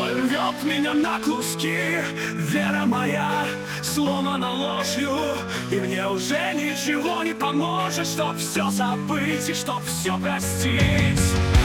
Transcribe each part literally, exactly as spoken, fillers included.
рвет меня на куски. Вера моя сломана ложью, и мне уже ничего не поможет, чтоб все забыть и чтоб все простить.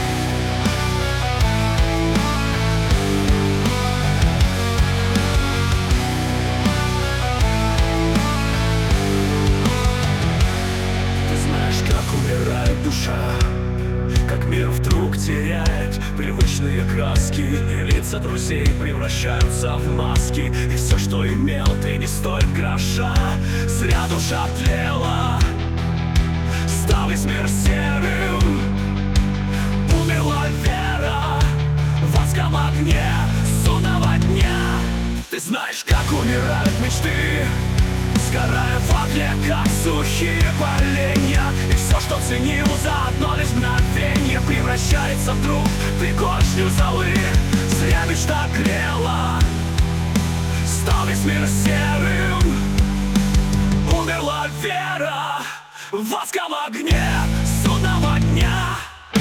Ты знаешь, как умирает душа, как мир вдруг теряет привычные краски, и лица друзей превращаются в маски. И все, что имел, ты не стоит гроша. Зря душа тлела, стал весь мир серым. Умерла вера в адском огне судного дня. Ты знаешь, как умирают мечты, сгорая в огне, как сухие поленья. И все, что ценил за одно лишь мгновенье, превращается вдруг в пригоршню золы. Зря мечта грела, стал весь мир серым. Умерла вера в адском огне судного дня.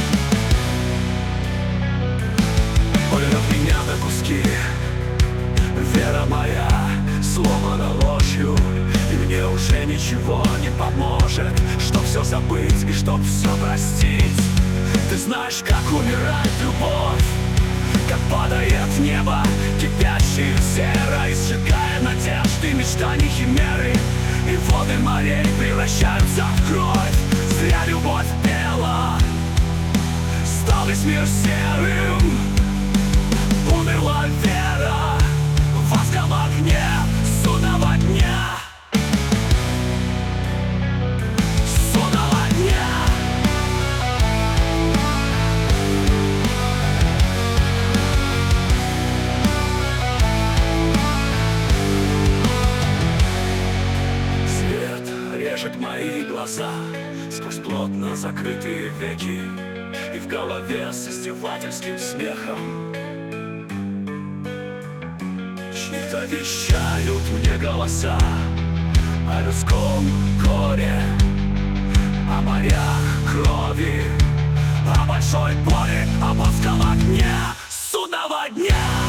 Ой, рвет меня на куски, вера моя сломана ложью, и мне уже ничего не поможет, чтоб все забыть и чтоб все простить. Ты знаешь, как умирает любовь, как падает в небо кипящие серо, и сжигая надежды, мечтаний, химеры, и воды морей превращаются в кровь. Зря любовь пела, стал весь мир серым. Умерла вера в адском огне судного дня. Судного дня. Свет режет мои глаза сквозь плотно закрытые веки, и в голове с издевательским смехом чьи-то вещают мне голоса о людском горе, о морях крови, о большой боли, об адском огне судного дня.